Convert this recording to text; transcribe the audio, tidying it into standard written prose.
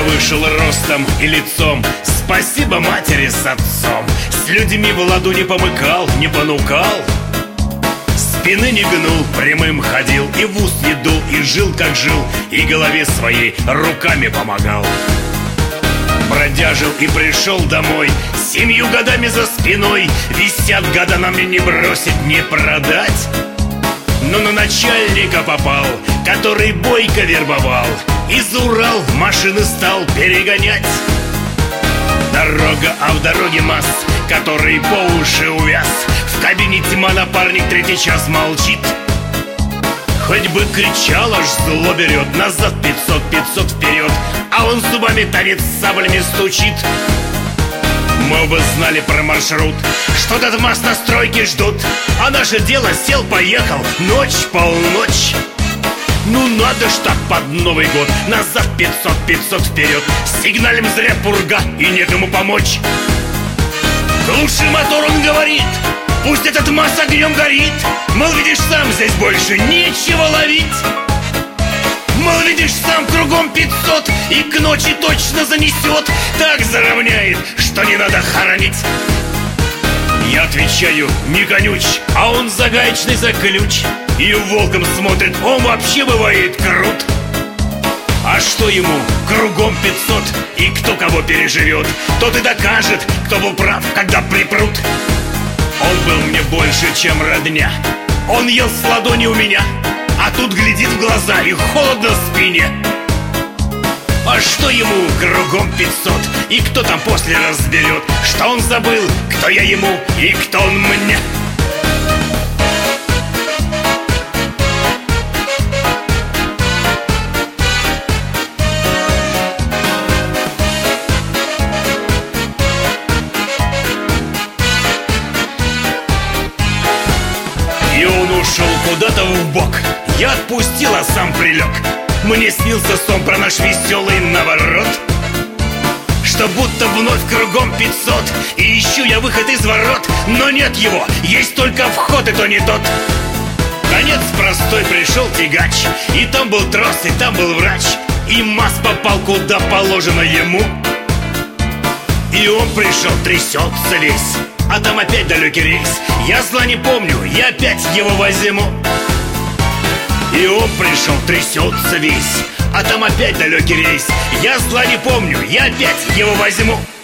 вышел ростом и лицом. Спасибо матери с отцом. С людьми в ладу не помыкал, не понукал. Спины не гнул, прямым ходил, и в уст не дул, и жил как жил, и голове своей руками помогал. Бродяжил и пришел домой, 7 годами за спиной. Висят года, на мне не бросить, не продать. Но на начальника попал, который бойко вербовал, и за Урал машины стал перегонять. Дорога, а в дороге масс, который по уши увяз. В кабине тьма, напарник третий час молчит. Хоть бы кричал, аж зло берет. Назад 500, 500 вперед, а он зубами танец, саблями стучит. Мы бы знали про маршрут, что этот масс на стройке ждут. А наше дело сел-поехал, ночь, полночь. Ну надо ж так под Новый год. Назад 500, 500 вперед. Сигналим зря пурга и некому помочь. Глуши мотор, он говорит, пусть этот масс огнем горит. Мол, видишь, сам здесь больше нечего ловить. Мол, видишь, сам кругом 500, и к ночи точно занесет. Так заровняет, что не надо хоронить. Я отвечаю, не конюч, а он за гаечный, за ключ. И волком смотрит, он вообще бывает крут. А что ему, кругом 500, и кто кого переживет, тот и докажет, кто был прав, когда припрут. Он был мне больше, чем родня. Он ел с ладони у меня, а тут глядит в глаза и холодно в спине. А что ему, кругом 500, и кто там после разберет, что он забыл, кто я ему и кто он мне. И он ушел куда-то вбок. Я отпустил, а сам прилег. Мне снился сон про наш веселый наворот, что будто вновь кругом 500, и ищу я выход из ворот. Но нет его, есть только вход, и то не тот. Конец простой, пришел тягач, и там был трос, и там был врач. И масс попал куда положено ему. И он пришел, трясется весь, а там опять далекий рейс. Я зла не помню, я опять его возьму. И он пришел, трясется весь, а там опять далекий рейс. Я зла не помню, я опять его возьму.